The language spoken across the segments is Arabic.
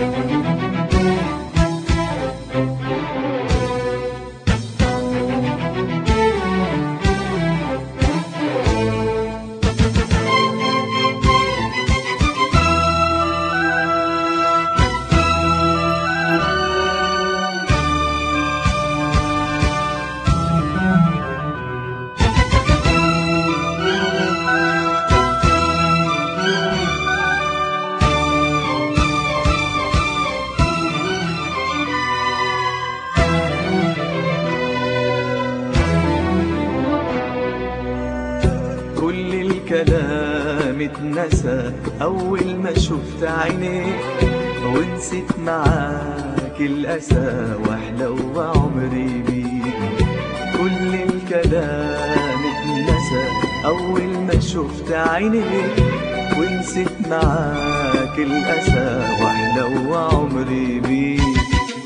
الكلام اتنسى أول ما شفت عينيك، ونسيت معاك الأسى واحلى وعمري بيك. كل الكلام اتنسى أول ما شفت عينيك، ونسيت معاك الأسى واحلى وعمري بيك.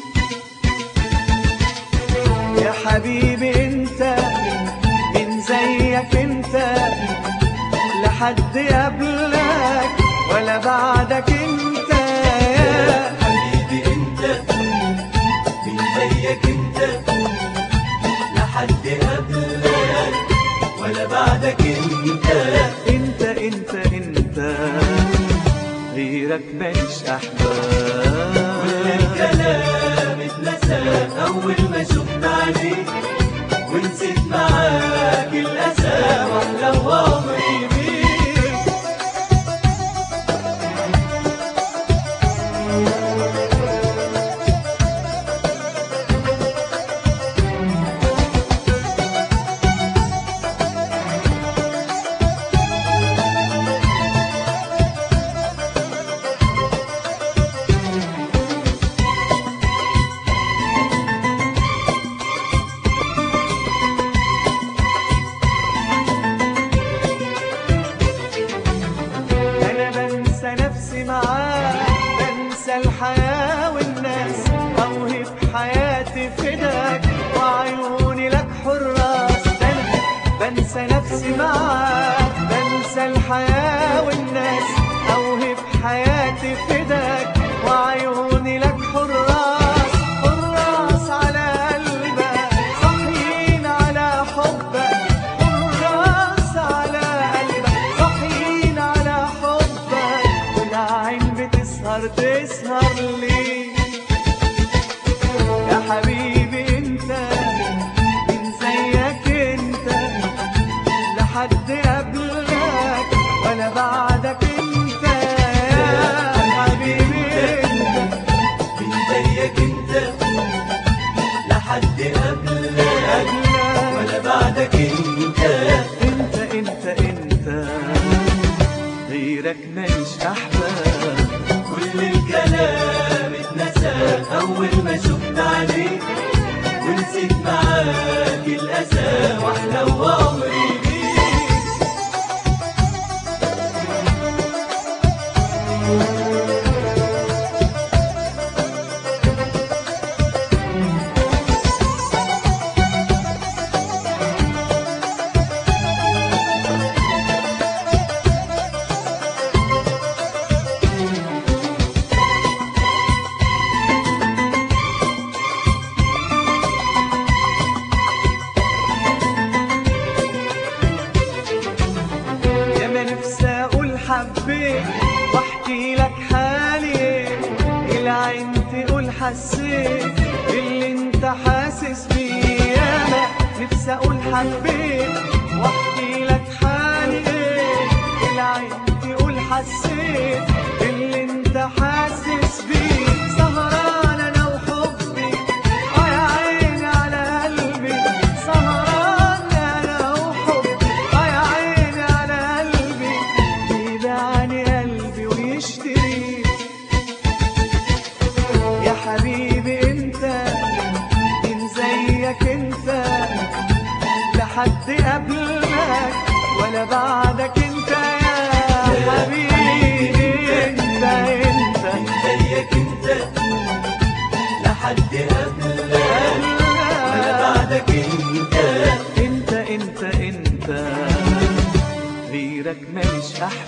يا حبيبي انت من زيك انت، لحد قبلك ولا بعدك انت. يا حبيبي انت من زيك انت، لحد قبلك ولا بعدك انت. انت انت انت غيرك ماليش احباب. كل الكلام اتنسى اول ما شفت عليك، ونسيت معاك الاسى واحلى وعمري بيك. بنسى الحياة والناس، أوهب حياتي فداك وعيوني لك حراس. بنسى نفسي معاك، بنسى الحياة والناس، أوهب حياتي فداك وعيوني لك حراس. حراس على قلبك صاحيين على حبك، حراس على قلبك صاحيين على حبك. والعين بتسهر تسهر لي. يا حبيبي انت من زيك انت، لحد قبلك ولا بعدك انت. يا حبيبي انت من زيك انت، لحد قبلك ولا بعدك انت. انت انت انت غيرك ماليش احباب. كل الكلام اتنسى اول ما شفت عليك، ونسيت معاك الاسى واحلى وعمري بيك. حبيت واحكي لك حالي، العين تقول حسيت اللي انت حاسس بيه. انا نفسي اقول حبيت واحكي لك حالي، العين تقول حسيت اللي انت حاسس بيه. سهران انا وحبي يا عيني على قلبي، سهران انا وحبي يا عيني على قلبي. يبيعني قلبي ويشتري. يا حبيبي انت من زيك انت، لحد قبلك ولا بعدك انت. يا حبيبي انت انت من زيك انت، لحد قبلك ولا بعدك انت. انت انت انت غيرك ماليش احباب.